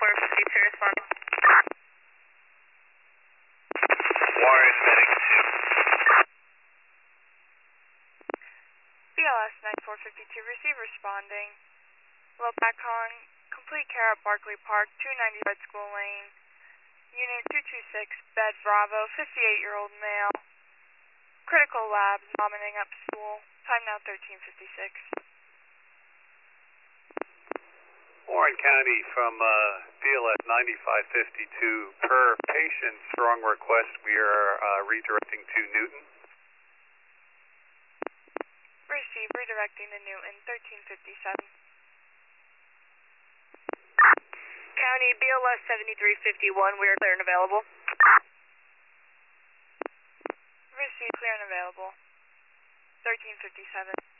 9452 responding. Warren, medic 2. BLS 9452, receive responding. Lopatcon, complete care at Barclay Park, 290 Red School Lane. Unit 226, bed Bravo, 58-year-old male. Critical labs, vomiting up stool. Time now 13:56. Warren County from BLS 9552. Per patient strong request, we are redirecting to Newton. Receive, redirecting to Newton, 13:57. County BLS 7351, we are clear and available. Receive, clear and available. 13:57.